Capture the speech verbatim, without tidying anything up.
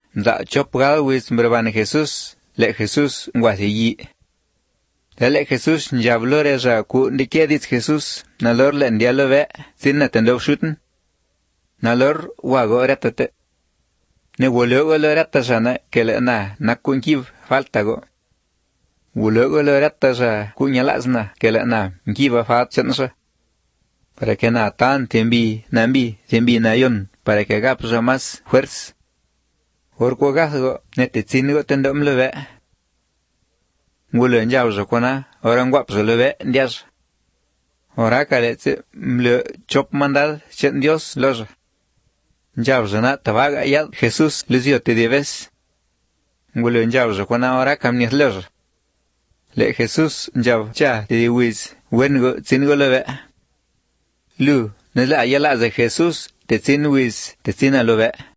Dạ chop gal wis mbrban Jesús, le Jesús nguasiyi. Le Jesús njablore ja ku ndikedis Jesús, nalor le ndialo ve, sin na tendo shuten. Nalor wago retate. Ne wologo lo retasana que le na nakunkiv faltago. Wologo lo retasa kunyalasna que le na nkiva fat sensa. Para que na tan tembi nambi tembi nayon para que gapsa más fuerza. Orko gasgo nete tsingo tendom lo ve. Wulo njawzo kona orang guapso lo ve ndias. Ora kaletse mlo chop mandad chen Dios loja. Njawzo na tabaga ya Jesús lizio te debes. Wulo njawzo kona ora kamnis loja. Le Jesús njaw cha te diwiz wengo tsingo lo ve. Lu, nela ayala de Jesús te tsinwiz te tsina lo ve.